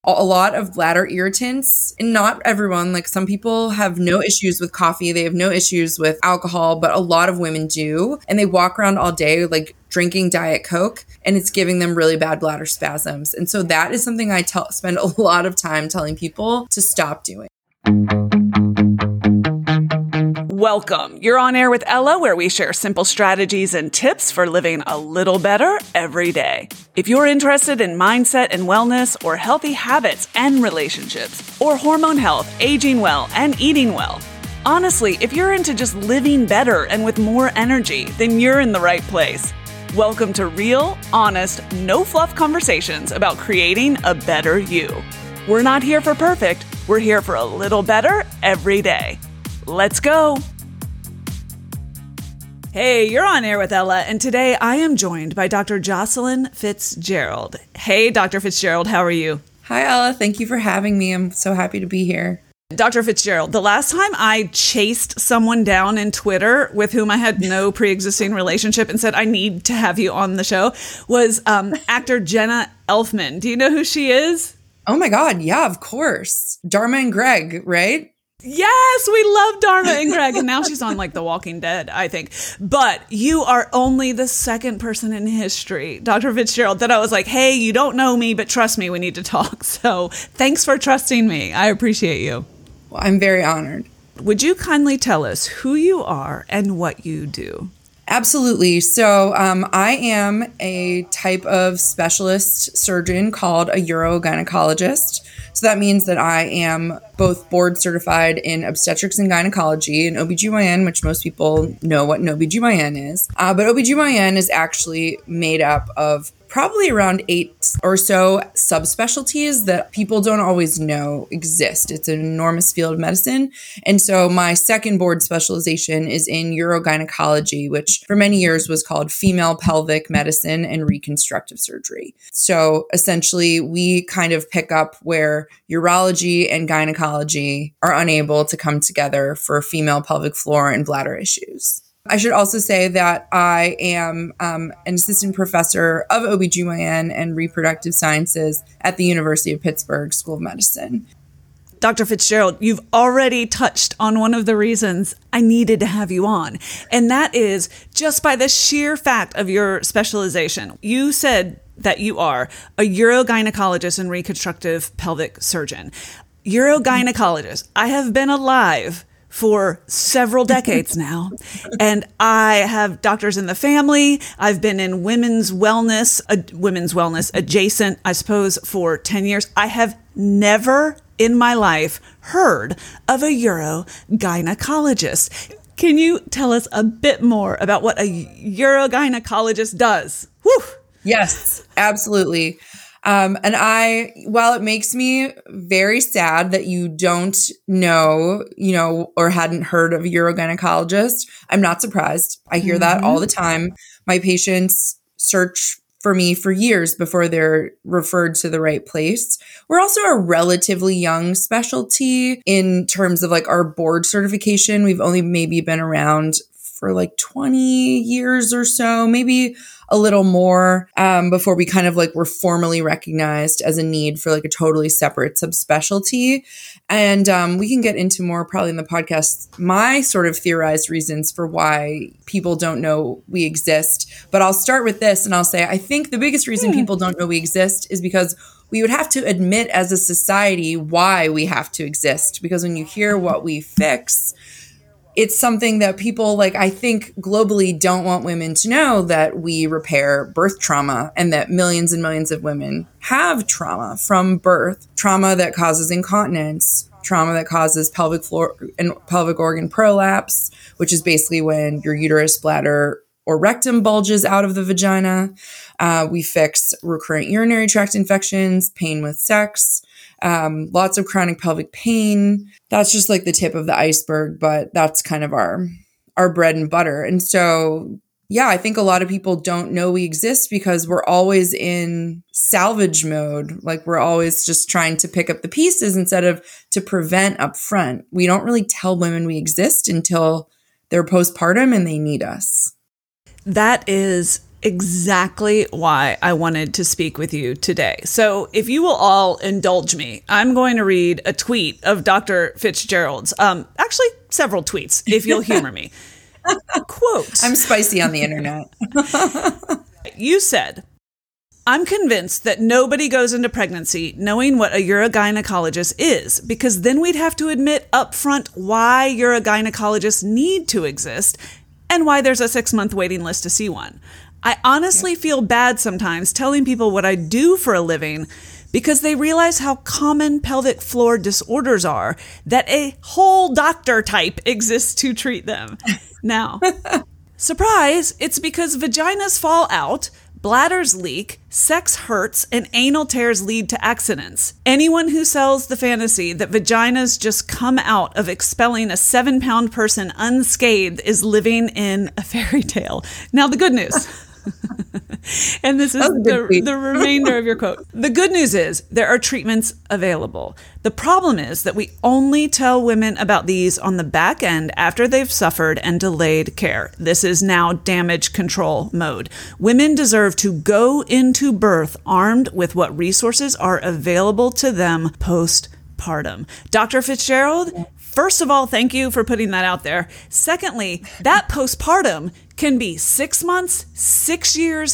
a lot of bladder irritants, and not everyone. Like some people have no issues with coffee, they have no issues with alcohol, but a lot of women do. And they walk around all day like drinking Diet Coke, and it's giving them really bad bladder spasms. And so that is something I spend a lot of time telling people to stop doing. Welcome. You're on air with Ella, where we share simple strategies and tips for living a little better every day. If you're interested in mindset and wellness, or healthy habits and relationships, or hormone health, aging well, and eating well, honestly, if you're into just living better and with more energy, then you're in the right place. Welcome to real, honest, no fluff conversations about creating a better you. We're not here for perfect. We're here for a little better every day. Let's go. Hey, you're on air with Ella, and today I am joined by Dr. Jocelyn Fitzgerald. Hey, Dr. Fitzgerald, how are you? Hi, Ella. Thank you for having me. I'm so happy to be here. Dr. Fitzgerald, the last time I chased someone down in Twitter with whom I had no pre-existing relationship and said, I need to have you on the show, was actor Jenna Elfman. Do you know who she is? Oh my God. Yeah, of course. Dharma and Greg, right? Yes, we love Dharma and Greg, and now she's on like The Walking Dead, I think. But you are only the second person in history, Dr. Fitzgerald, that I was like, hey, you don't know me, but trust me, we need to talk. So thanks for trusting me. I appreciate you. Well, I'm very honored. Would you kindly tell us who you are and what you do? Absolutely. So I am a type of specialist surgeon called a urogynecologist. So that means that I am both board certified in obstetrics and gynecology and OBGYN, which most people know what an OBGYN is. But OBGYN is actually made up of probably around 8 or so subspecialties that people don't always know exist. It's an enormous field of medicine. And so my second board specialization is in urogynecology, which for many years was called female pelvic medicine and reconstructive surgery. So essentially, we kind of pick up where urology and gynecology are unable to come together for female pelvic floor and bladder issues. I should also say that I am an assistant professor of OBGYN and reproductive sciences at the University of Pittsburgh School of Medicine. Dr. Fitzgerald, you've already touched on one of the reasons I needed to have you on, and that is just by the sheer fact of your specialization. You said that you are a urogynecologist and reconstructive pelvic surgeon. Urogynecologist. I have been alive for several decades now. And I have doctors in the family. I've been in women's wellness adjacent, I suppose, for 10 years. I have never in my life heard of a urogynecologist. Can you tell us a bit more about what a urogynecologist does? Whew. Yes, absolutely. While it makes me very sad that you don't know, or hadn't heard of a urogynecologist, I'm not surprised. I hear that all the time. My patients search for me for years before they're referred to the right place. We're also a relatively young specialty in terms of like our board certification. We've only maybe been around for like 20 years or so, maybe a little more, before we kind of like were formally recognized as a need for like a totally separate subspecialty. And we can get into more probably in the podcast, my sort of theorized reasons for why people don't know we exist. But I'll start with this and I'll say, I think the biggest reason people don't know we exist is because we would have to admit as a society why we have to exist. Because when you hear what we fix, it's something that people, like, I think globally don't want women to know that we repair birth trauma and that millions and millions of women have trauma from birth, trauma that causes incontinence, trauma that causes pelvic floor and pelvic organ prolapse, which is basically when your uterus, bladder, or rectum bulges out of the vagina. We fix recurrent urinary tract infections, pain with sex, lots of chronic pelvic pain. That's just like the tip of the iceberg, but that's kind of our bread and butter. And so, yeah, I think a lot of people don't know we exist because we're always in salvage mode. Like we're always just trying to pick up the pieces instead of to prevent up front. We don't really tell women we exist until they're postpartum and they need us. That is exactly why I wanted to speak with you today. So if you will all indulge me, I'm going to read a tweet of Dr. Fitzgerald's, actually several tweets, if you'll humor me. Quote. I'm spicy on the internet. You said, I'm convinced that nobody goes into pregnancy knowing what a urogynecologist is, because then we'd have to admit upfront why urogynecologists need to exist and why there's a 6-month waiting list to see one. I honestly feel bad sometimes telling people what I do for a living because they realize how common pelvic floor disorders are, that a whole doctor type exists to treat them. Now, surprise, it's because vaginas fall out, bladders leak, sex hurts, and anal tears lead to accidents. Anyone who sells the fantasy that vaginas just come out of expelling a 7-pound person unscathed is living in a fairy tale. Now, the good news. And this is the remainder of your quote. The good news is there are treatments available. The problem is that we only tell women about these on the back end after they've suffered and delayed care. This is now damage control mode. Women deserve to go into birth armed with what resources are available to them postpartum. Dr. Fitzgerald, first of all, thank you for putting that out there. Secondly, that postpartum can be 6 months, 6 years,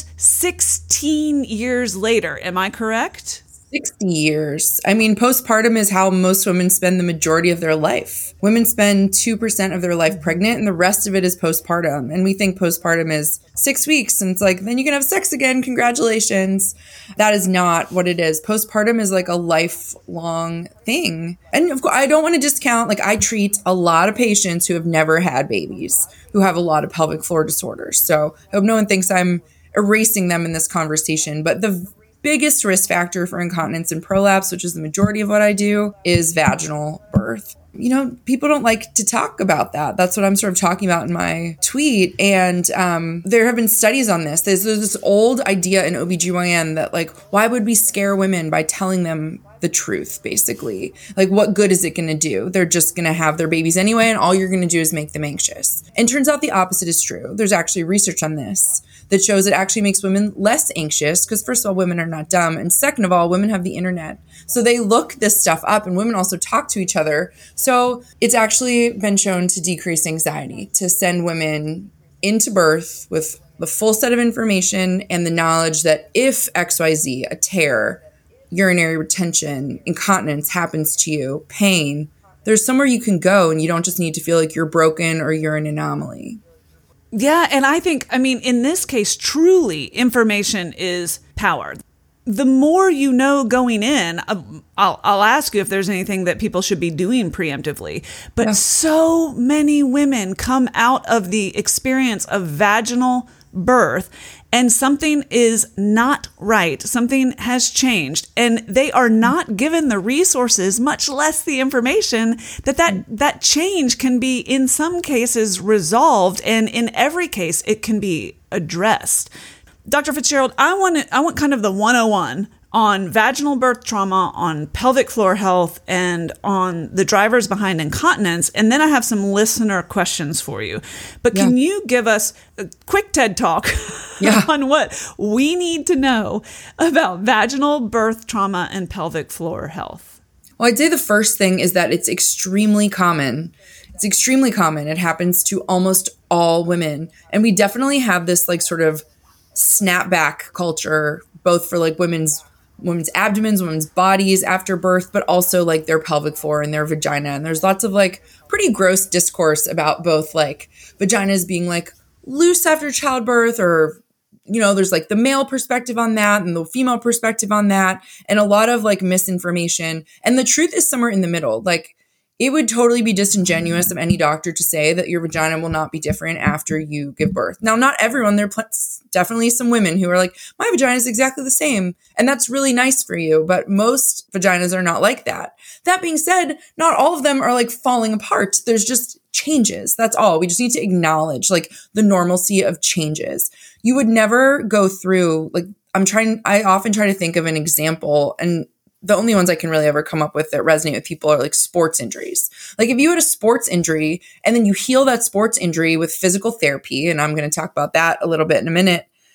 16 years later. Am I correct? 60 years. I mean, postpartum is how most women spend the majority of their life. Women spend 2% of their life pregnant, and the rest of it is postpartum. And we think postpartum is 6 weeks, and it's like, then you can have sex again. Congratulations. That is not what it is. Postpartum is like a lifelong thing. And of course, I don't want to discount, like, I treat a lot of patients who have never had babies, who have a lot of pelvic floor disorders. So I hope no one thinks I'm erasing them in this conversation. But the biggest risk factor for incontinence and prolapse, which is the majority of what I do, is vaginal birth. You know, people don't like to talk about that. That's what I'm sort of talking about in my tweet. And there have been studies on this. There's this old idea in OBGYN that, like, why would we scare women by telling them the truth, basically? Like, what good is it going to do? They're just going to have their babies anyway, and all you're going to do is make them anxious. And turns out the opposite is true. There's actually research on this that shows it actually makes women less anxious because, first of all, women are not dumb. And second of all, women have the internet. So they look this stuff up, and women also talk to each other. So it's actually been shown to decrease anxiety, to send women into birth with the full set of information and the knowledge that if XYZ, a tear, urinary retention, incontinence happens to you, pain, there's somewhere you can go, and you don't just need to feel like you're broken or you're an anomaly. Yeah, and I think, I mean, in this case, truly, information is power. The more you know going in, I'll ask you if there's anything that people should be doing preemptively. But so many women come out of the experience of vaginal birth and something is not right. Something has changed, and they are not given the resources, much less the information that change can be, in some cases, resolved, and in every case, it can be addressed. Dr. Fitzgerald, I want kind of the 101 on vaginal birth trauma, on pelvic floor health, and on the drivers behind incontinence. And then I have some listener questions for you. But can you give us a quick TED Talk on what we need to know about vaginal birth trauma and pelvic floor health? Well, I'd say the first thing is that it's extremely common. It's extremely common. It happens to almost all women. And we definitely have this like sort of snapback culture, both for like women's abdomens, women's bodies after birth, but also like their pelvic floor and their vagina. And there's lots of like pretty gross discourse about both like vaginas being like loose after childbirth, or, you know, there's like the male perspective on that and the female perspective on that, and a lot of like misinformation. And the truth is somewhere in the middle. Like, it would totally be disingenuous of any doctor to say that your vagina will not be different after you give birth. Now, not everyone. There are definitely some women who are like, my vagina is exactly the same. And that's really nice for you. But most vaginas are not like that. That being said, not all of them are like falling apart. There's just changes. That's all. We just need to acknowledge like the normalcy of changes. You would never go through like, I often try to think of an example, and the only ones I can really ever come up with that resonate with people are like sports injuries. Like if you had a sports injury and then you heal that sports injury with physical therapy, and I'm going to talk about that a little bit in a minute,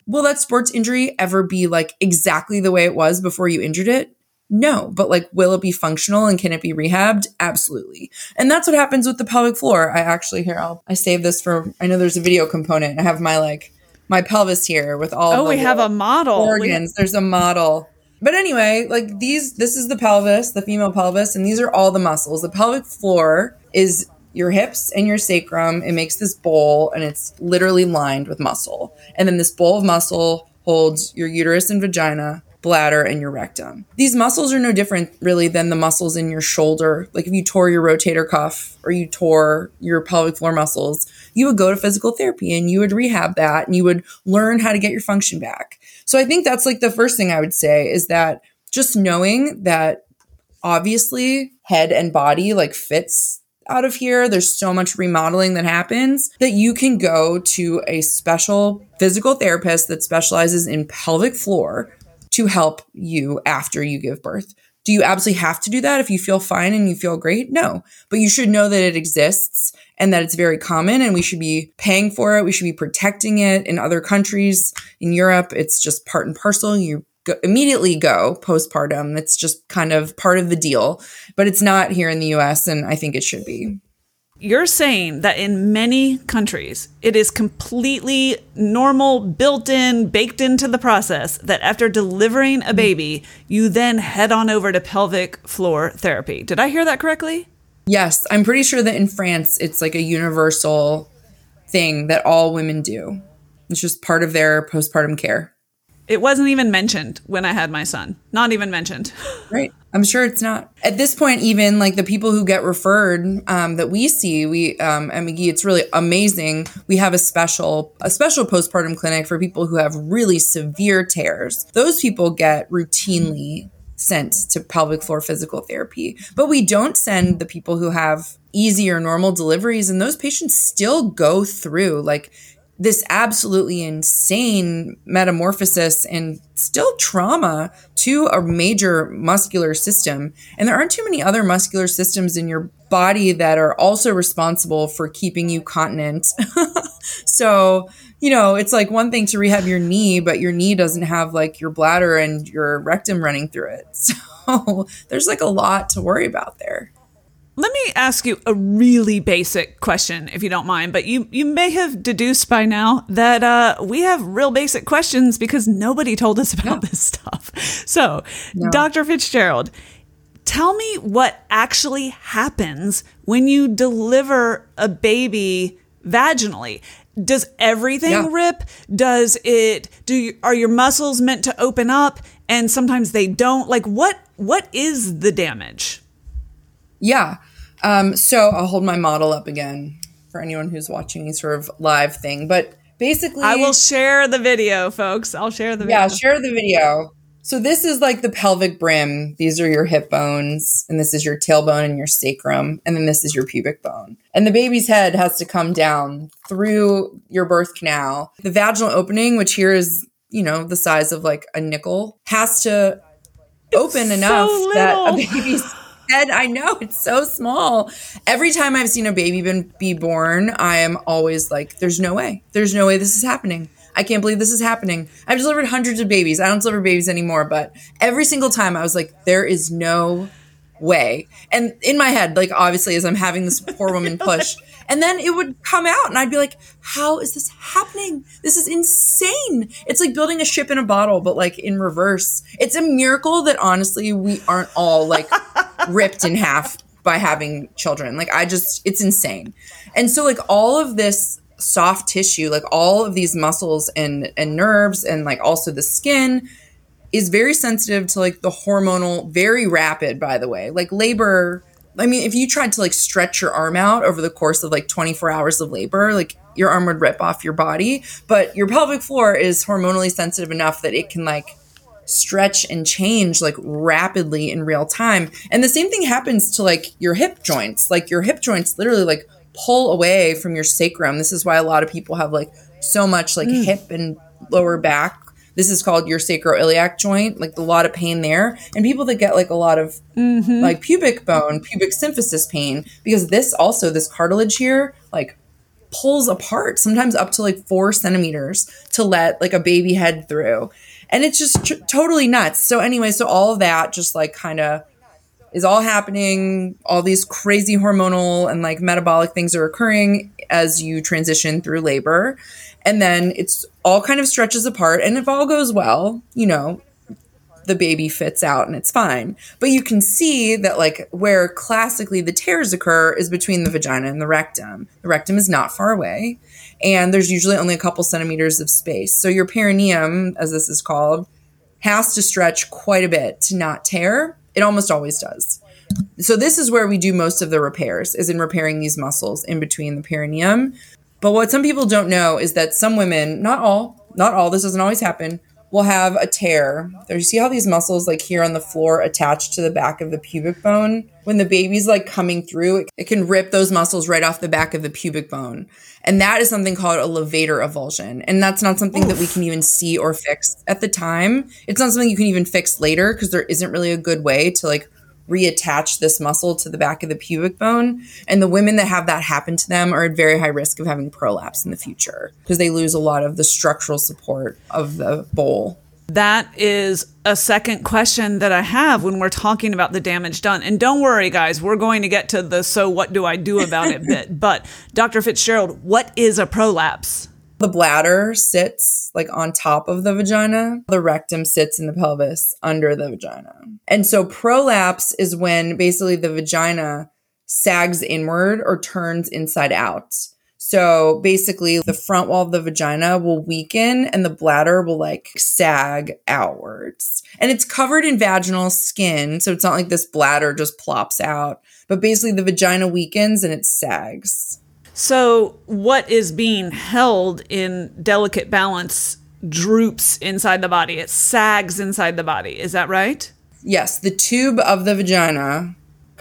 Will that sports injury ever be like exactly the way it was before you injured it? No, but like, will it be functional and can it be rehabbed? Absolutely. And that's what happens with the pelvic floor. I actually, I saved this for, I know there's a video component. I have my pelvis here with all Oh, we have a model. Organs. There's a model. But anyway, like this is the pelvis, the female pelvis, and these are all the muscles. The pelvic floor is your hips and your sacrum. It makes this bowl and it's literally lined with muscle. And then this bowl of muscle holds your uterus and vagina, bladder, and your rectum. These muscles are no different really than the muscles in your shoulder. Like if you tore your rotator cuff or you tore your pelvic floor muscles, you would go to physical therapy and you would rehab that and you would learn how to get your function back. So I think that's like the first thing I would say is that just knowing that obviously head and body like fits out of here. There's so much remodeling that happens that you can go to a special physical therapist that specializes in pelvic floor to help you after you give birth. Do you absolutely have to do that if you feel fine and you feel great? No, but you should know that it exists and that it's very common and we should be paying for it. We should be protecting it. In other countries, in Europe, it's just part and parcel. You immediately go postpartum. It's just kind of part of the deal, but it's not here in the US and I think it should be. You're saying that in many countries, it is completely normal, built in, baked into the process that after delivering a baby, you then head on over to pelvic floor therapy. Did I hear that correctly? Yes. I'm pretty sure that in France, it's like a universal thing that all women do. It's just part of their postpartum care. It wasn't even mentioned when I had my son. Not even mentioned. Right. I'm sure it's not. At this point, even like the people who get referred that we see, at McGee, it's really amazing. We have a special postpartum clinic for people who have really severe tears. Those people get routinely sent to pelvic floor physical therapy. But we don't send the people who have easy or normal deliveries, and those patients still go through like this absolutely insane metamorphosis and still trauma to a major muscular system. And there aren't too many other muscular systems in your body that are also responsible for keeping you continent. So, it's like one thing to rehab your knee, but your knee doesn't have like your bladder and your rectum running through it. So there's like a lot to worry about there. Let me ask you a really basic question, if you don't mind, but you may have deduced by now that we have real basic questions because nobody told us about this stuff. So, Dr. Fitzgerald, tell me what actually happens when you deliver a baby vaginally. Does everything rip? Are your muscles meant to open up and sometimes they don't? Like what is the damage? Yeah. So I'll hold my model up again for anyone who's watching any sort of live thing. But basically, I will share the video, folks. I'll share the video. Yeah, share the video. So this is like the pelvic brim. These are your hip bones, and this is your tailbone and your sacrum, and then this is your pubic bone. And the baby's head has to come down through your birth canal. The vaginal opening, which here is, the size of like a nickel, has to open enough that a baby's head, I know, it's so small. Every time I've seen a baby be born, I am always like, there's no way. There's no way this is happening. I can't believe this is happening. I've delivered hundreds of babies. I don't deliver babies anymore, but every single time I was like, there is no way. And in my head, like obviously as I'm having this poor woman push, and then it would come out and I'd be like, how is this happening? This is insane. It's like building a ship in a bottle, but like in reverse. It's a miracle that honestly, we aren't all like ripped in half by having children. Like it's insane. And so like all of this soft tissue, like all of these muscles and nerves and like also the skin is very sensitive to like the hormonal, very rapid, by the way, like labor. I mean, if you tried to like stretch your arm out over the course of like 24 hours of labor, like your arm would rip off your body, but your pelvic floor is hormonally sensitive enough that it can like stretch and change like rapidly in real time. And the same thing happens to like your hip joints. Like your hip joints literally like pull away from your sacrum. This is why a lot of people have like so much like hip and lower back. This is called your sacroiliac joint, like a lot of pain there. And people that get like a lot of like pubic bone, pubic symphysis pain, because this cartilage here, like pulls apart, sometimes up to like 4 centimeters to let like a baby head through. And it's just totally nuts. So anyway, so all of that just like kind of is all happening. All these crazy hormonal and like metabolic things are occurring as you transition through labor. And then it's all kind of stretches apart. And if all goes well, you know, the baby fits out and it's fine. But you can see that like where classically the tears occur is between the vagina and the rectum. The rectum is not far away. And there's usually only a couple centimeters of space. So your perineum, as this is called, has to stretch quite a bit to not tear. It almost always does. So this is where we do most of the repairs, is in repairing these muscles in between the perineum. But what some people don't know is that some women, not all, this doesn't always happen, will have a tear. There, you see how these muscles like here on the floor attached to the back of the pubic bone? When the baby's like coming through, it can rip those muscles right off the back of the pubic bone. And that is something called a levator avulsion. And that's not something that we can even see or fix at the time. It's not something you can even fix later because there isn't really a good way to like reattach this muscle to the back of the pubic bone. And the women that have that happen to them are at very high risk of having prolapse in the future because they lose a lot of the structural support of the bowl. That is a second question that I have when we're talking about the damage done. And don't worry, guys, we're going to get to the so what do I do about it bit. But Dr. Fitzgerald, what is a prolapse? The bladder sits like on top of the vagina. The rectum sits in the pelvis under the vagina. And so prolapse is when basically the vagina sags inward or turns inside out. So basically the front wall of the vagina will weaken and the bladder will like sag outwards. And it's covered in vaginal skin. So it's not like this bladder just plops out, but basically the vagina weakens and it sags. So what is being held in delicate balance droops inside the body. It sags inside the body. Is that right? Yes. The tube of the vagina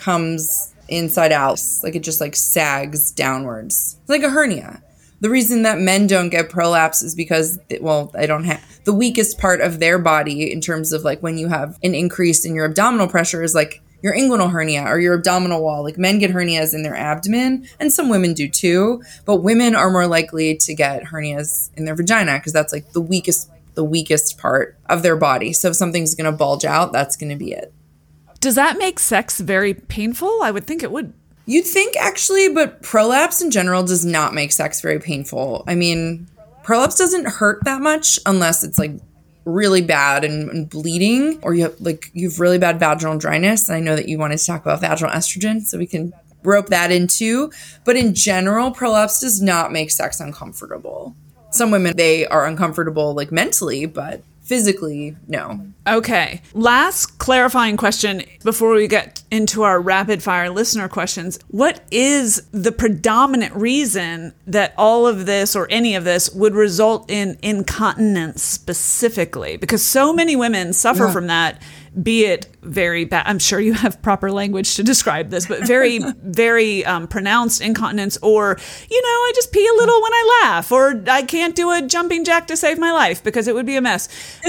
comes inside out. Like it just like sags downwards. It's like a hernia. The reason that men don't get prolapse is because, well, they don't have the weakest part of their body in terms of like when you have an increase in your abdominal pressure is like your inguinal hernia or your abdominal wall. Like men get hernias in their abdomen and some women do too, but women are more likely to get hernias in their vagina because that's like the weakest part of their body. So if something's going to bulge out, that's going to be it. Does that make sex very painful? I would think it would. You'd think actually, but prolapse in general does not make sex very painful. I mean, prolapse doesn't hurt that much unless it's like really bad and bleeding, or you've really bad vaginal dryness. And I know that you wanted to talk about vaginal estrogen, so we can rope that in too. But in general, prolapse does not make sex uncomfortable. Some women, they are uncomfortable like mentally, but physically, no. Okay. Last clarifying question before we get into our rapid fire listener questions. What is the predominant reason that all of this or any of this would result in incontinence specifically? Because so many women suffer from that, be it very bad. I'm sure you have proper language to describe this, but very, very pronounced incontinence, or, I just pee a little when I laugh, or I can't do a jumping jack to save my life because it would be a mess.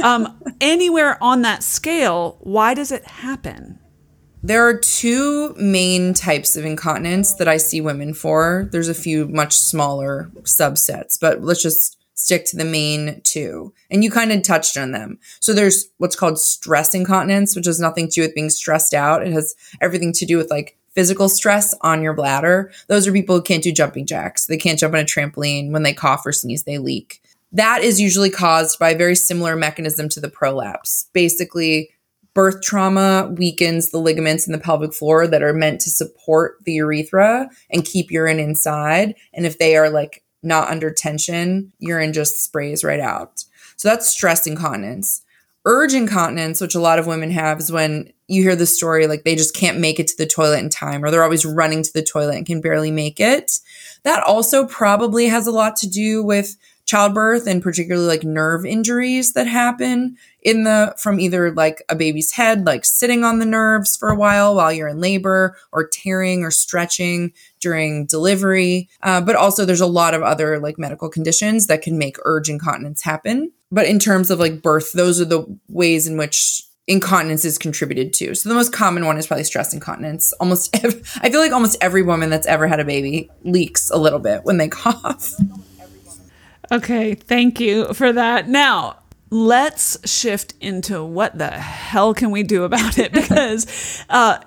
Anywhere on that scale, why does it happen? There are two main types of incontinence that I see women for. There's a few much smaller subsets, but let's just stick to the main two. And you kind of touched on them. So there's what's called stress incontinence, which has nothing to do with being stressed out. It has everything to do with like physical stress on your bladder. Those are people who can't do jumping jacks. They can't jump on a trampoline. When they cough or sneeze, they leak. That is usually caused by a very similar mechanism to the prolapse. Basically, birth trauma weakens the ligaments in the pelvic floor that are meant to support the urethra and keep urine inside. And if they are like not under tension, urine just sprays right out. So that's stress incontinence. Urge incontinence, which a lot of women have, is when you hear the story like they just can't make it to the toilet in time, or they're always running to the toilet and can barely make it. That also probably has a lot to do with childbirth and particularly like nerve injuries that happen from either like a baby's head, like sitting on the nerves for a while you're in labor, or tearing or stretching during delivery. But also there's a lot of other like medical conditions that can make urge incontinence happen. But in terms of like birth, those are the ways in which incontinence is contributed to. So the most common one is probably stress incontinence. I feel like almost every woman that's ever had a baby leaks a little bit when they cough. Okay, thank you for that. Now, let's shift into what the hell can we do about it? Because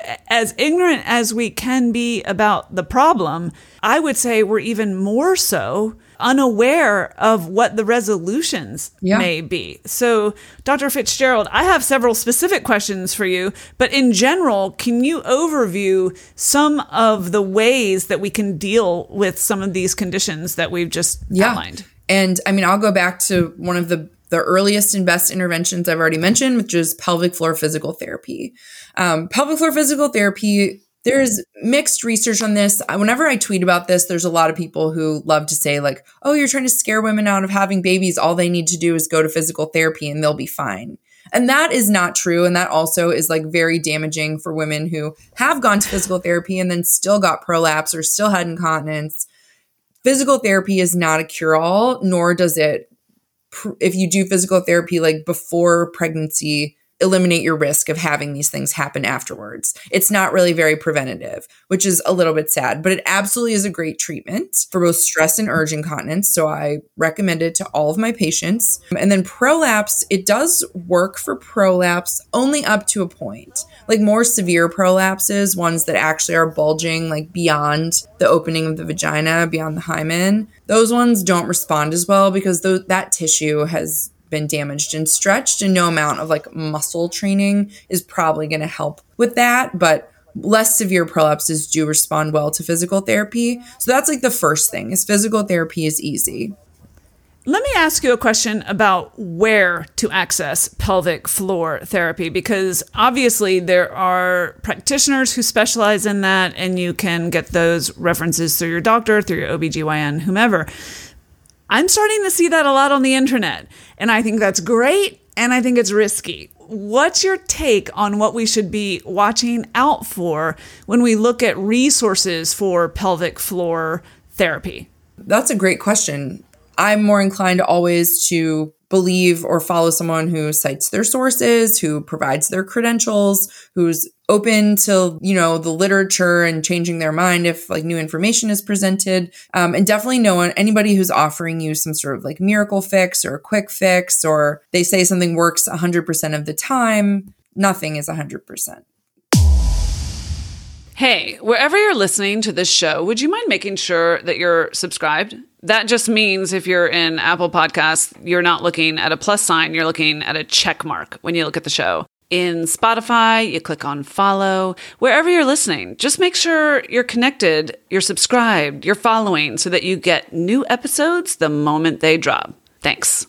as ignorant as we can be about the problem, I would say we're even more so unaware of what the resolutions may be. So, Dr. Fitzgerald, I have several specific questions for you, but in general, can you overview some of the ways that we can deal with some of these conditions that we've just outlined? And I mean, I'll go back to one of the earliest and best interventions I've already mentioned, which is pelvic floor physical therapy. Pelvic floor physical therapy, there's mixed research on this. Whenever I tweet about this, there's a lot of people who love to say like, oh, you're trying to scare women out of having babies. All they need to do is go to physical therapy and they'll be fine. And that is not true. And that also is like very damaging for women who have gone to physical therapy and then still got prolapse or still had incontinence. Physical therapy is not a cure-all, nor does it, if you do physical therapy like before pregnancy, eliminate your risk of having these things happen afterwards. It's not really very preventative, which is a little bit sad, but it absolutely is a great treatment for both stress and urge incontinence. So I recommend it to all of my patients. And then prolapse, it does work for prolapse only up to a point. Like more severe prolapses, ones that actually are bulging like beyond the opening of the vagina, beyond the hymen, those ones don't respond as well because that tissue has been damaged and stretched, and no amount of like muscle training is probably going to help with that. But less severe prolapses do respond well to physical therapy. So that's like the first thing is physical therapy is easy. Let me ask you a question about where to access pelvic floor therapy, because obviously there are practitioners who specialize in that, and you can get those references through your doctor, through your OBGYN, whomever. I'm starting to see that a lot on the internet, and I think that's great, and I think it's risky. What's your take on what we should be watching out for when we look at resources for pelvic floor therapy? That's a great question. I'm more inclined always to believe or follow someone who cites their sources, who provides their credentials, who's open to, the literature and changing their mind if like new information is presented. And definitely anybody who's offering you some sort of like miracle fix or a quick fix, or they say something works 100% of the time, nothing is 100%. Hey, wherever you're listening to this show, would you mind making sure that you're subscribed? That just means if you're in Apple Podcasts, you're not looking at a plus sign, you're looking at a check mark when you look at the show. In Spotify, you click on follow. Wherever you're listening, just make sure you're connected, you're subscribed, you're following so that you get new episodes the moment they drop. Thanks.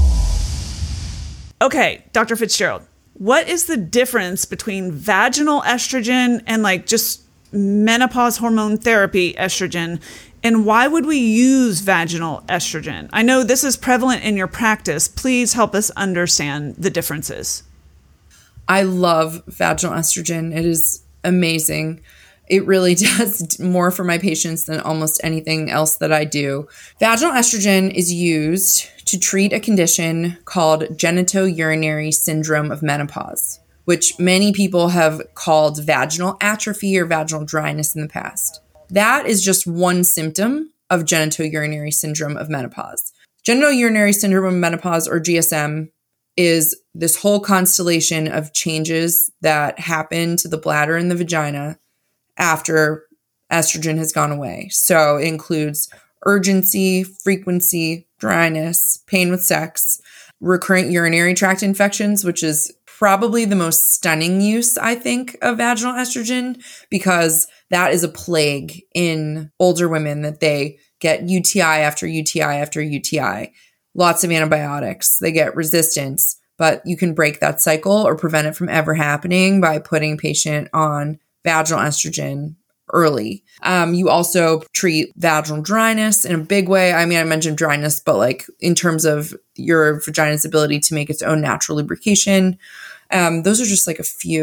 Okay, Dr. Fitzgerald. What is the difference between vaginal estrogen and like just menopause hormone therapy estrogen? And why would we use vaginal estrogen? I know this is prevalent in your practice. Please help us understand the differences. I love vaginal estrogen. It is amazing. It really does more for my patients than almost anything else that I do. Vaginal estrogen is used to treat a condition called genitourinary syndrome of menopause, which many people have called vaginal atrophy or vaginal dryness in the past. That is just one symptom of genitourinary syndrome of menopause. Genitourinary syndrome of menopause, or GSM, is this whole constellation of changes that happen to the bladder and the vagina after estrogen has gone away. So it includes urgency, frequency, dryness, pain with sex, recurrent urinary tract infections, which is probably the most stunning use, I think, of vaginal estrogen, because that is a plague in older women, that they get UTI after UTI after UTI, lots of antibiotics, they get resistance, but you can break that cycle or prevent it from ever happening by putting a patient on vaginal estrogen early. You also treat vaginal dryness in a big way. I mean, I mentioned dryness, but like in terms of your vagina's ability to make its own natural lubrication, those are just like a few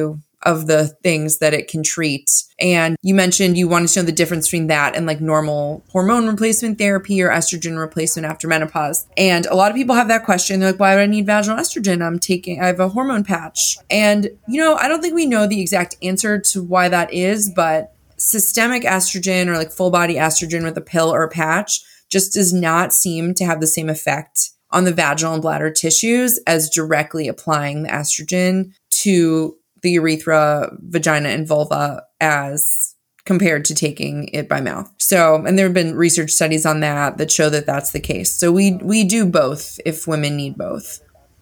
of the things that it can treat. And you mentioned you wanted to know the difference between that and like normal hormone replacement therapy or estrogen replacement after menopause. And a lot of people have that question. They're like, why do I need vaginal estrogen? I have a hormone patch. And, I don't think we know the exact answer to why that is, but systemic estrogen or like full body estrogen with a pill or a patch just does not seem to have the same effect on the vaginal and bladder tissues as directly applying the estrogen to the urethra, vagina, and vulva as compared to taking it by mouth. So, and there have been research studies on that show that that's the case. So we do both if women need both.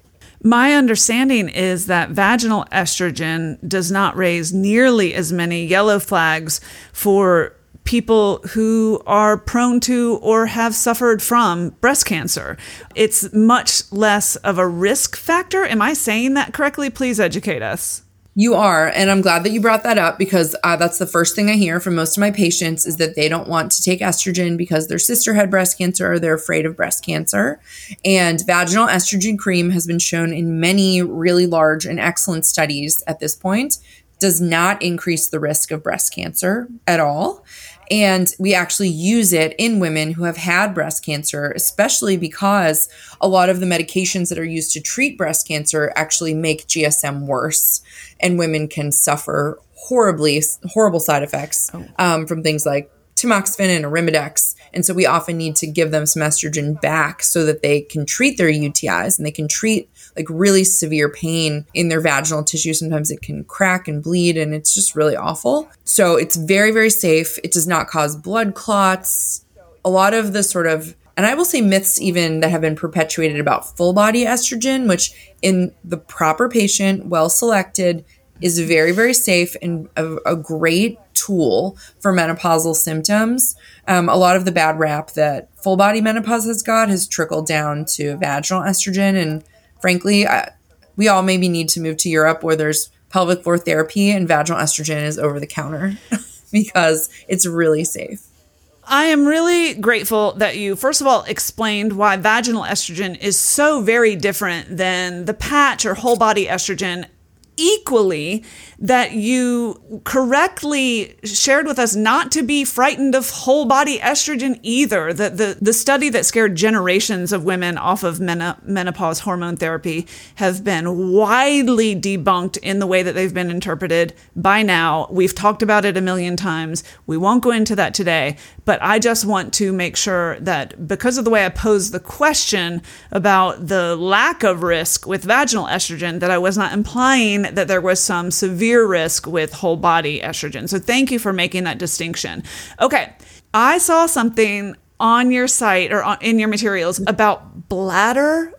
My understanding is that vaginal estrogen does not raise nearly as many yellow flags for people who are prone to or have suffered from breast cancer. It's much less of a risk factor. Am I saying that correctly? Please educate us. You are, and I'm glad that you brought that up because that's the first thing I hear from most of my patients is that they don't want to take estrogen because their sister had breast cancer or they're afraid of breast cancer. And vaginal estrogen cream has been shown in many really large and excellent studies at this point, does not increase the risk of breast cancer at all. And we actually use it in women who have had breast cancer, especially because a lot of the medications that are used to treat breast cancer actually make GSM worse. And women can suffer horrible side effects from things like tamoxifen and Arimidex. And so we often need to give them some estrogen back so that they can treat their UTIs and they can treat like really severe pain in their vaginal tissue. Sometimes it can crack and bleed and it's just really awful. So it's very, very safe. It does not cause blood clots. A lot of the sort of, and I will say myths even that have been perpetuated about full body estrogen, which in the proper patient, well selected, is very, very safe and a great tool for menopausal symptoms. A lot of the bad rap that full body menopause has got has trickled down to vaginal estrogen. And frankly, we all maybe need to move to Europe where there's pelvic floor therapy and vaginal estrogen is over the counter because it's really safe. I am really grateful that you, first of all, explained why vaginal estrogen is so very different than the patch or whole body estrogen. Equally, that you correctly shared with us not to be frightened of whole body estrogen either. The study that scared generations of women off of menopause hormone therapy have been widely debunked in the way that they've been interpreted by now. We've talked about it a million times. We won't go into that today, but I just want to make sure that because of the way I posed the question about the lack of risk with vaginal estrogen, that I was not implying that there was some severe risk with whole body estrogen. So thank you for making that distinction. Okay, I saw something on your site or in your materials about bladder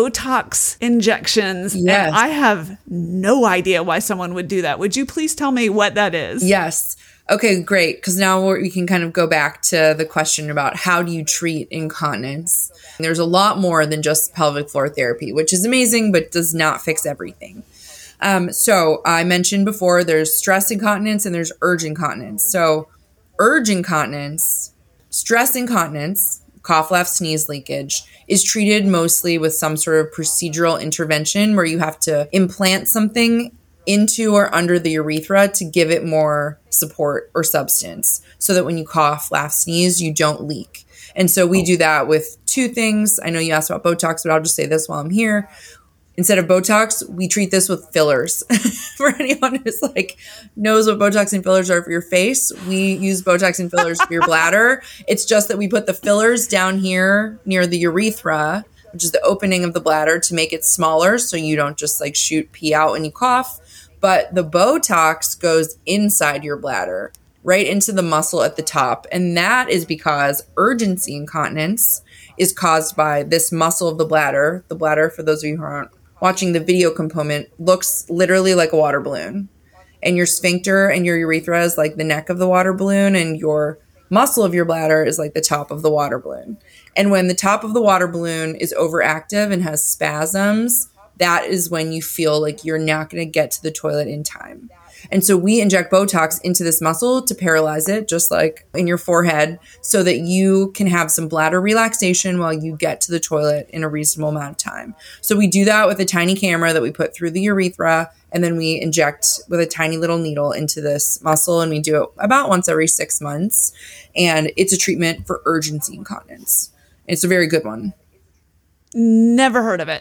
Botox injections. Yes. And I have no idea why someone would do that. Would you please tell me what that is? Yes. Okay, great. Because now we can kind of go back to the question about how do you treat incontinence? There's a lot more than just pelvic floor therapy, which is amazing, but does not fix everything. So I mentioned before, there's stress incontinence and there's urge incontinence. So urge incontinence, stress incontinence, cough, laugh, sneeze, leakage is treated mostly with some sort of procedural intervention where you have to implant something into or under the urethra to give it more support or substance so that when you cough, laugh, sneeze, you don't leak. And so we do that with two things. I know you asked about Botox, but I'll just say this while I'm here. Instead of Botox, we treat this with fillers. For anyone who's like knows what Botox and fillers are for your face, we use Botox and fillers for your bladder. It's just that we put the fillers down here near the urethra, which is the opening of the bladder, to make it smaller so you don't just like shoot pee out when you cough. But the Botox goes inside your bladder, right into the muscle at the top. And that is because urgency incontinence is caused by this muscle of the bladder. The bladder, for those of you who aren't watching the video component, looks literally like a water balloon. And your sphincter and your urethra is like the neck of the water balloon, and your muscle of your bladder is like the top of the water balloon. And when the top of the water balloon is overactive and has spasms, that is when you feel like you're not going to get to the toilet in time. And so we inject Botox into this muscle to paralyze it, just like in your forehead, so that you can have some bladder relaxation while you get to the toilet in a reasonable amount of time. So we do that with a tiny camera that we put through the urethra, And then we inject with a tiny little needle into this muscle, and we do it about once every 6 months. And it's a treatment for urgency incontinence. It's a very good one. Never heard of it.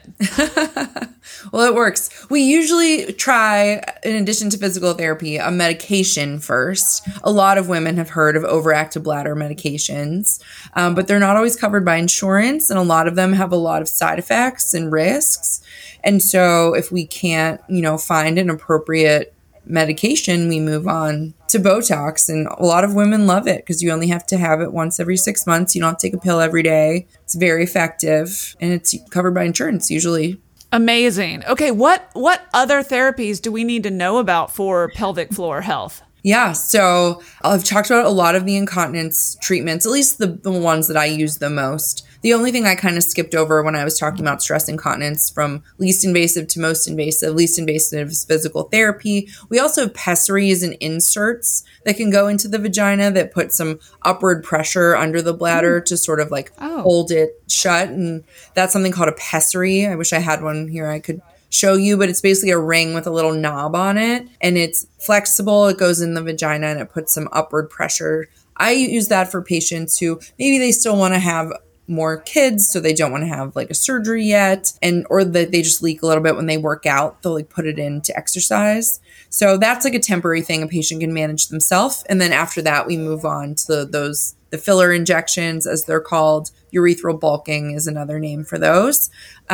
Well, it works. We usually try, in addition to physical therapy, a medication first. A lot of women have heard of overactive bladder medications, but they're not always covered by insurance, and a lot of them have a lot of side effects and risks. And so if we can't, find an appropriate medication, we move on to Botox. And a lot of women love it because you only have to have it once every 6 months. You don't have to take a pill every day. It's very effective, and it's covered by insurance usually. Amazing. Okay, what other therapies do we need to know about for pelvic floor health? Yeah, so I've talked about a lot of the incontinence treatments, at least the ones that I use the most. The only thing I kind of skipped over when I was talking about stress incontinence, from least invasive to most invasive. Least invasive is physical therapy. We also have pessaries and inserts that can go into the vagina that put some upward pressure under the bladder to sort of hold it shut. And that's something called a pessary. I wish I had one here I could show you, but it's basically a ring with a little knob on it, and it's flexible. It goes in the vagina and it puts some upward pressure. I use that for patients who maybe they still want to have more kids, so they don't want to have a surgery yet, or that they just leak a little bit when they work out. They'll put it in to exercise. So that's a temporary thing a patient can manage themselves. And then after that, we move on to the filler injections, as they're called. Urethral bulking is another name for those,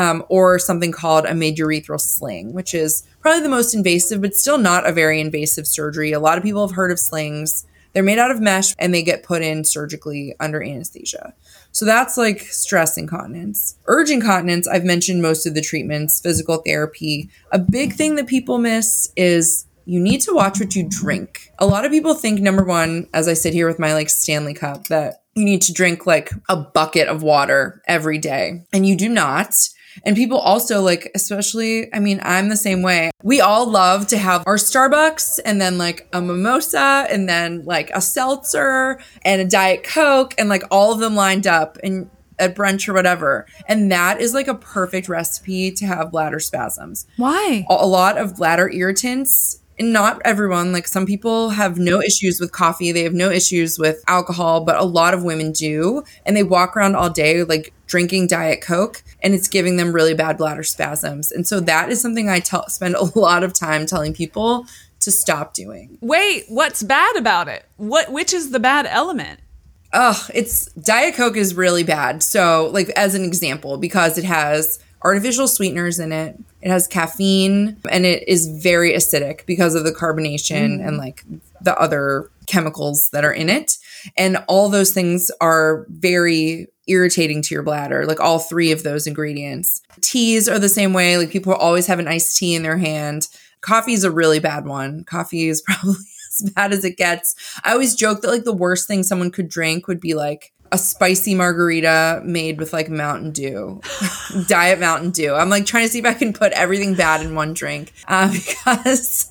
or something called a mid-urethral sling, which is probably the most invasive, but still not a very invasive surgery. A lot of people have heard of slings. They're made out of mesh, and they get put in surgically under anesthesia. So that's stress incontinence. Urge incontinence, I've mentioned most of the treatments, physical therapy. A big thing that people miss is you need to watch what you drink. A lot of people think, number one, as I sit here with my Stanley cup, that you need to drink a bucket of water every day. And you do not. And people also especially, I'm the same way. We all love to have our Starbucks and then a mimosa and then a seltzer and a Diet Coke and all of them lined up and at brunch or whatever. And that is a perfect recipe to have bladder spasms. Why? A lot of bladder irritants. And not everyone, some people have no issues with coffee. They have no issues with alcohol, but a lot of women do. And they walk around all day, drinking Diet Coke, and it's giving them really bad bladder spasms. And so that is something I spend a lot of time telling people to stop doing. Wait, what's bad about it? Which is the bad element? It's Diet Coke is really bad. So as an example, because it has artificial sweeteners in it. It has caffeine, and it is very acidic because of the carbonation and the other chemicals that are in it. And all those things are very irritating to your bladder, all three of those ingredients. Teas are the same way. People always have an iced tea in their hand. Coffee is a really bad one. Coffee is probably as bad as it gets. I always joke that the worst thing someone could drink would be a spicy margarita made with Mountain Dew, Diet Mountain Dew. I'm trying to see if I can put everything bad in one drink because.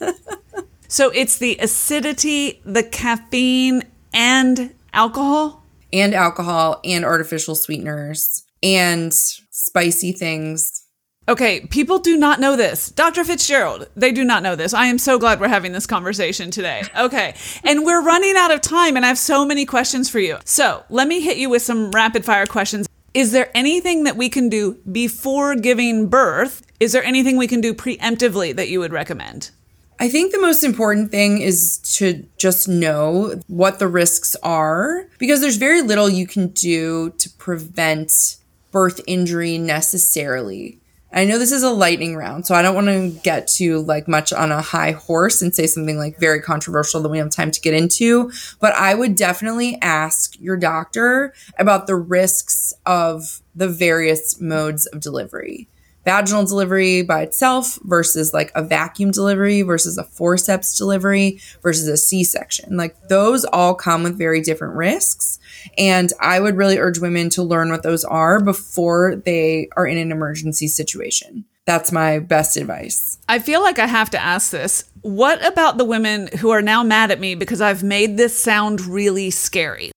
So it's the acidity, the caffeine, and alcohol? And alcohol and artificial sweeteners and spicy things. Okay, people do not know this. Dr. Fitzgerald, they do not know this. I am so glad we're having this conversation today. Okay, and we're running out of time, and I have so many questions for you. So let me hit you with some rapid fire questions. Is there anything that we can do before giving birth? Is there anything we can do preemptively that you would recommend? I think the most important thing is to just know what the risks are, because there's very little you can do to prevent birth injury necessarily. I know this is a lightning round, so I don't want to get too much on a high horse and say something very controversial that we have time to get into. But I would definitely ask your doctor about the risks of the various modes of delivery. Vaginal delivery by itself versus a vacuum delivery versus a forceps delivery versus a C-section. Those all come with very different risks. And I would really urge women to learn what those are before they are in an emergency situation. That's my best advice. I feel like I have to ask this. What about the women who are now mad at me because I've made this sound really scary?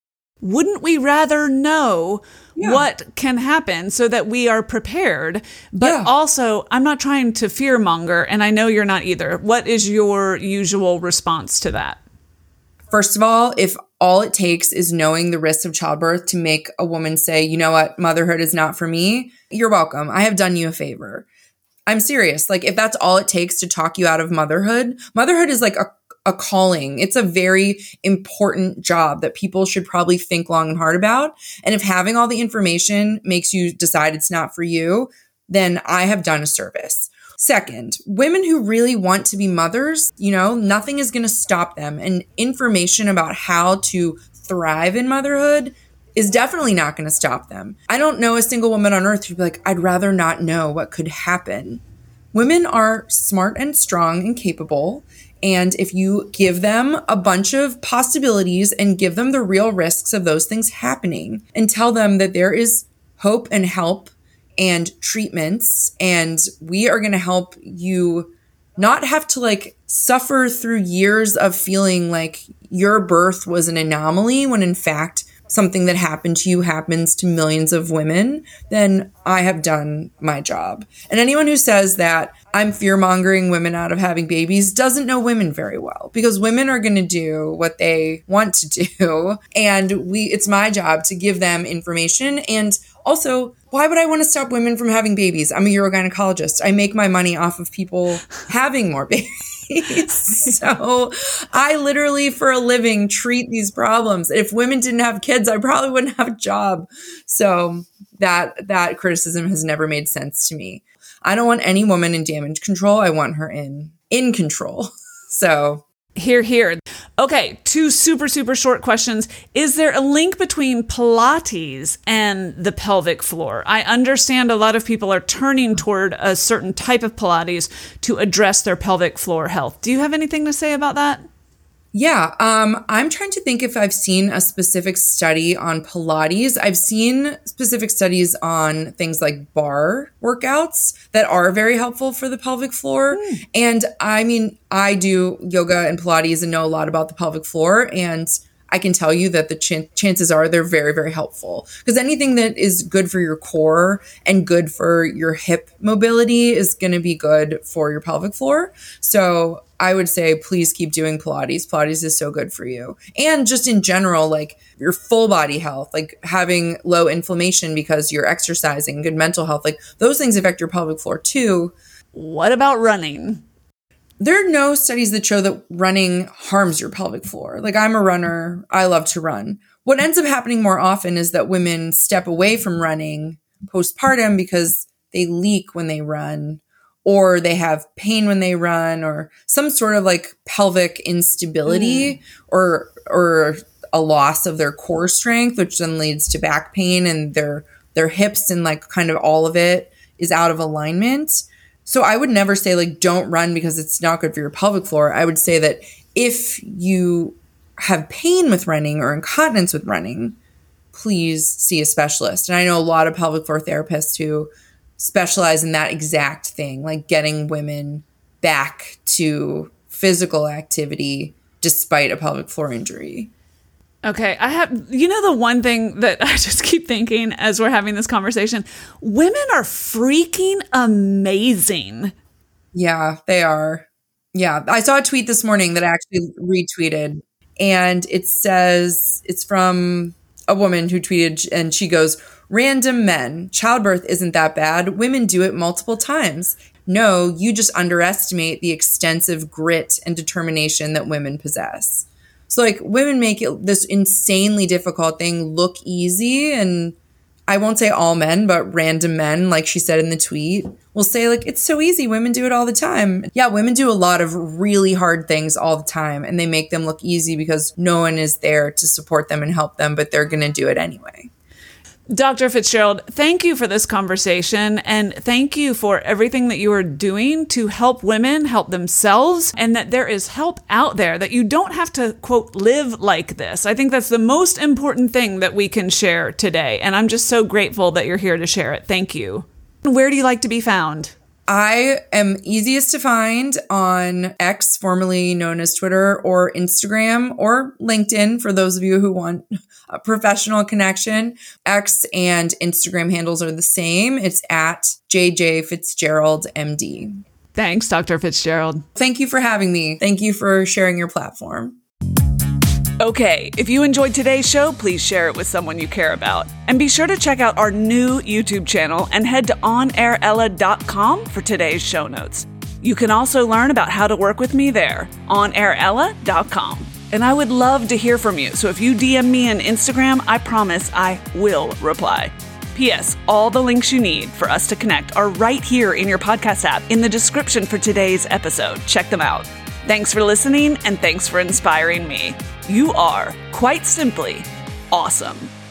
wouldn't we rather know what can happen so that we are prepared? But also, I'm not trying to fearmonger, and I know you're not either. What is your usual response to that? First of all, if all it takes is knowing the risks of childbirth to make a woman say, you know what, motherhood is not for me, you're welcome. I have done you a favor. I'm serious. Like, if that's all it takes to talk you out of motherhood is like a calling. It's a very important job that people should probably think long and hard about. And if having all the information makes you decide it's not for you, then I have done a service. Second, women who really want to be mothers, nothing is going to stop them. And information about how to thrive in motherhood is definitely not going to stop them. I don't know a single woman on earth who'd be like, I'd rather not know what could happen. Women are smart and strong and capable. And if you give them a bunch of possibilities and give them the real risks of those things happening and tell them that there is hope and help and treatments, and we are going to help you not have to suffer through years of feeling like your birth was an anomaly when in fact something that happened to you happens to millions of women, then I have done my job. And anyone who says that I'm fear-mongering women out of having babies doesn't know women very well, because women are going to do what they want to do. And it's my job to give them information. And also, why would I want to stop women from having babies? I'm a urogynecologist. I make my money off of people having more babies. So I literally, for a living, treat these problems. If women didn't have kids, I probably wouldn't have a job. So that criticism has never made sense to me. I don't want any woman in damage control. I want her in control. So Here. Okay, 2 super, super short questions. Is there a link between Pilates and the pelvic floor? I understand a lot of people are turning toward a certain type of Pilates to address their pelvic floor health. Do you have anything to say about that? Yeah, I'm trying to think if I've seen a specific study on Pilates. I've seen specific studies on things like bar workouts that are very helpful for the pelvic floor. And I mean, I do yoga and Pilates and know a lot about the pelvic floor. And I can tell you that the chances are they're very, very helpful, because anything that is good for your core and good for your hip mobility is going to be good for your pelvic floor. So I would say, please keep doing Pilates. Pilates is so good for you. And just in general, like your full body health, like having low inflammation because you're exercising, good mental health, like those things affect your pelvic floor too. What about running? There are no studies that show that running harms your pelvic floor. Like, I'm a runner. I love to run. What ends up happening more often is that women step away from running postpartum because they leak when they run, or they have pain when they run, or some sort of like pelvic instability or a loss of their core strength, which then leads to back pain, and their hips and like kind of all of it is out of alignment. So I would never say like don't run because it's not good for your pelvic floor. I would say that if you have pain with running or incontinence with running, please see a specialist. And I know a lot of pelvic floor therapists who specialize in that exact thing, like getting women back to physical activity despite a pelvic floor injury. Okay, I have, the one thing that I just keep thinking as we're having this conversation, women are freaking amazing. Yeah, they are. Yeah, I saw a tweet this morning that I actually retweeted, and it says, it's from a woman who tweeted, and she goes, "Random men, childbirth isn't that bad. Women do it multiple times. No, you just underestimate the extensive grit and determination that women possess." So like women make it this insanely difficult thing look easy. And I won't say all men, but random men, like she said in the tweet, will say like, it's so easy. Women do it all the time. Yeah, women do a lot of really hard things all the time, and they make them look easy because no one is there to support them and help them, but they're going to do it anyway. Dr. Fitzgerald, thank you for this conversation, and thank you for everything that you are doing to help women help themselves, and that there is help out there, that you don't have to, quote, live like this. I think that's the most important thing that we can share today, and I'm just so grateful that you're here to share it. Thank you. Where do you like to be found? I am easiest to find on X, formerly known as Twitter, or Instagram, or LinkedIn for those of you who want a professional connection. X and Instagram handles are the same. It's at JJ Fitzgerald MD. Thanks, Dr. Fitzgerald. Thank you for having me. Thank you for sharing your platform. Okay, if you enjoyed today's show, please share it with someone you care about. And be sure to check out our new YouTube channel and head to onairella.com for today's show notes. You can also learn about how to work with me there, onairella.com. And I would love to hear from you, so if you DM me on Instagram, I promise I will reply. P.S. All the links you need for us to connect are right here in your podcast app in the description for today's episode. Check them out. Thanks for listening, and thanks for inspiring me. You are, quite simply, awesome.